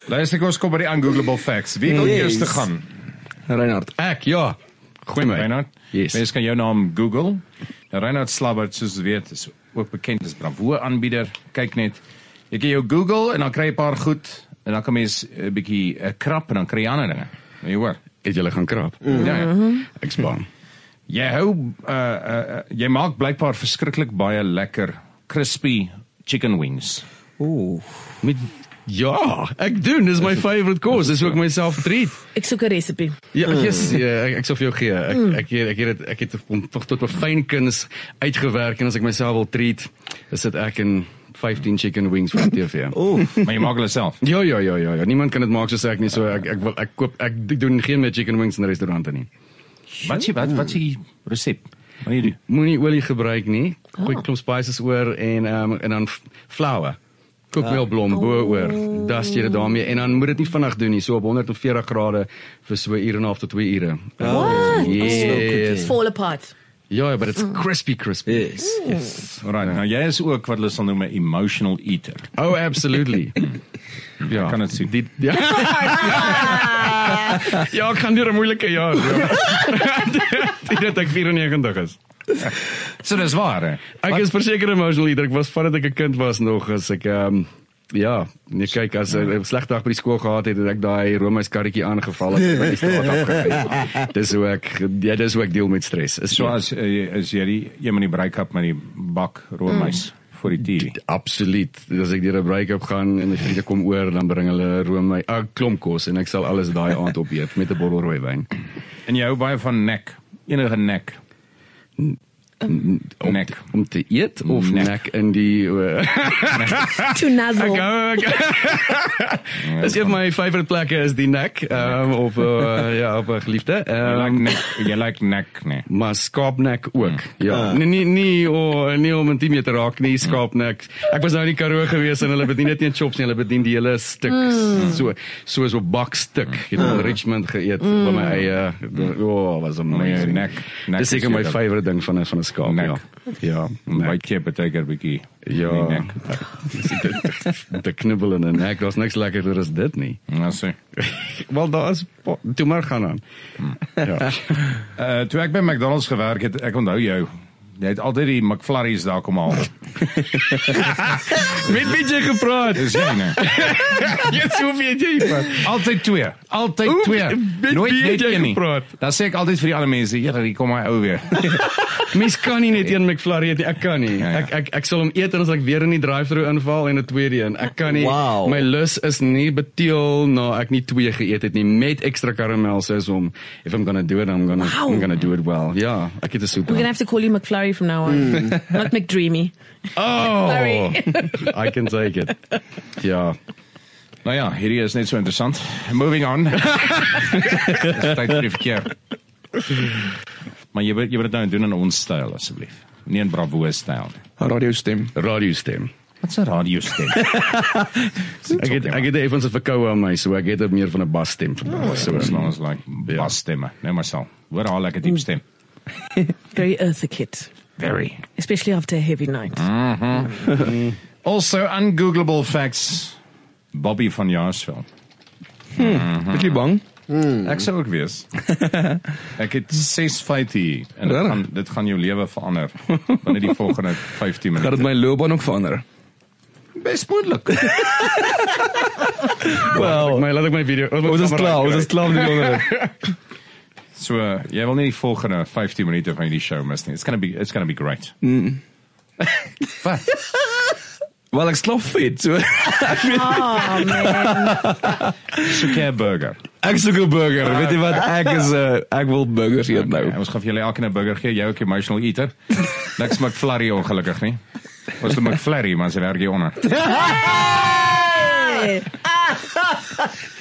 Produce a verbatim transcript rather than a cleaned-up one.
Luister, ons kom by die ungoogleable facts. Wie wil Yes. eers te gaan? Reinhard. Ek, ja. Gooi my. Reinhard? Yes. Mens kan jou naam Google. Nou, Reinhard Slabbert, soos jy weet, is ook bekend as Bravo-aanbieder. Kyk net, jy kan jou Google en dan kry jy 'n paar goed en dan kan mens 'n bietjie uh, krap en dan kry jy ander dinge. Nou, jy hoor. Het julle gaan krap? Mm. Ja, ja. Ek spaan. Jy hou, uh, uh, jy maak blykbaar verskriklik baie lekker crispy chicken wings. Ooh. Met Ja, ek doen, dis my favorite course, dis ook my self-treat. Ek soek 'n resepie. Ja, yes, ja, ek, ek sal vir jou gee. Ek mm. ek ek het ek het hom tot tot 'n fyn kuns uitgewerk en as ek myself wil treat, is dit ek in fifteen chicken wings vir die T V. Ooh. Maar jy maak hulle self. Ja, ja, ja, ja, ja. Niemand kan dit maak soos ek nie, so ek ek wil ek koop ek doen geen meer chicken wings in restaurante nie. Wat sê wat wat sê resep? Wat jy doen? Moenie olie gebruik nie. Gooi oh. klomp spices oor en um, en dan flour. Kookmeelblom bo oor. Das jy dit daarmee en dan moet dit nie vinnig doen nie, so op honderd veertig grade vir so 'n uur en 'n half tot twee ure. What? Yes. Fall apart. Ja, but it's crispy crispy. Yes. Yes. Alright, nou jy is ook wat hulle sal noem 'n emotional eater. Oh, absolutely. Ja, ek kan dit sien. Die, ja. ja, ek gaan deur 'n moeilike jaar. Ja. Dit ek vyfennegentig is. So dis waar, hè? Ek is verseker emotional eater. Ek was vandat ek 'n kind was nog as ek um, ja, nee kyk as ek 'n slegte dag by die skool gehad het, het ek daai roomys karretjie aangeval het by die straat afgery. Dis hoe ek ja, dis hoe ek deel met stres. Is So as uh, as jy die jy moet die break-up met die bak roomys mm. vir die T V. Absoluut. As ek deur 'n break-up gaan en my vriende kom oor, dan bring hulle roomys, 'n klomp kos en ek sal alles daai aand opeet met 'n bottel rooiwyn. En jy hou baie van nek. Enige nek. Om, Nek. om te eet of nek, nek in die uh, To nuzzle. Ek hou Dis een van my favorite plekke is die nek um, op uh, ja op 'n geliefde. Jy like Um, nek, jy like nek, nee. maar skaapnek ook. Ja. Nee nee nee o nee om intimie te raak nie skaapnek. Ek was nou in die Karoo gewees en hulle bedien dit nie in chops nie, hulle bedien die hele stuk mm. so soos op bakstuk. Ek het in Richmond geëet mm. by my eie oh was amazing. Nek, nek Dis seker my favorite ding van 'n van 'n skaap. Nek. Ja. Ja, Baie keer partykeer bietjie. ja. die nek. De knibbel in 'n nek, daar's niks lekkerder as dit nie. Nou sê. Wel daar is toe maar gaan aan. Ja. Uh toe ek by McDonald's gewerk het, ek onthou jou. Jy het altyd die McFlurries daar kom haal. Met wie jy gepraat? Dis jy, nee. Jy sou weet jy van. Altyd twee. Altyd Oef, twee. met Nooit wie het net jy een nie. gepraat? Dan sê ek altyd vir die ander mense, "Ja, hier kom my ou weer." Mens kan nie net een McFlurry eet nie. Ek kan nie. Ja, ja. Ek ek ek sal hom eet en as ek weer in die drive-thru inval en 'n tweede een. Ek kan nie. Wow. My lus is nie beteel na ek nie twee geëet het nie met ekstra karamel soos om if I'm gonna do it, I'm gonna Wow. I'm gonna do it well. Ja, ek het 'n soet. We're gonna have to call you McFlurry from now on. Not McDreamy. Oh, Sorry. I can take it. Ja. Nou ja, hierdie is net so interessant. Moving on. Dis tyd vir die verkeer. Maar jy wil jy wil dit nou doen in ons styl asseblief. Nie in Bravo styl nie. Radiostem. Radiostem. Wat 'n radiostem? Ek het ek het effens 'n verkoue aan my, so ek het 'n meer van 'n basstem vandag. So as long as like basstemme. Nee, maar sal. Hoor haar lekker diep stem. Very earthy kid. Very. Especially after a heavy night. Mm-hmm. Also ungoogleable facts. Bobby van Jaarsveld. Mm-hmm. Bietjie bang. Mm. Ek sou ook wees. Ek het ses feite hier en dit gaan, dit gaan jou lewe verander binne die volgende vyftien minute. Gaat dit my loopbaan ook verander? Best moontlik. Wel, my laat ek my video. Ons is klaar, ons is klaar met die onderhoud. So, uh, jy wil nie die volgende vyftien minute van die show mis nie. It's gonna be it's gonna be great. Mm. Wat? Wel, ek slaap vet, so. Oh man. Soek jy 'n burger? Ek soek 'n burger. Weet jy wat? Ek is 'n uh, ek wil burgers eet nou. Okay, ons gaan vir julle elkeen 'n burger gee. Jy ook 'n emotional eater. Niks McFlurry ongelukkig nie. Ons het McFlurry, maar sy werk hier onder. Hey!